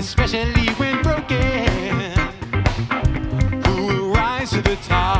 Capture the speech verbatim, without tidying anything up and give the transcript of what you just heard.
especially when broken. Who will rise to the top?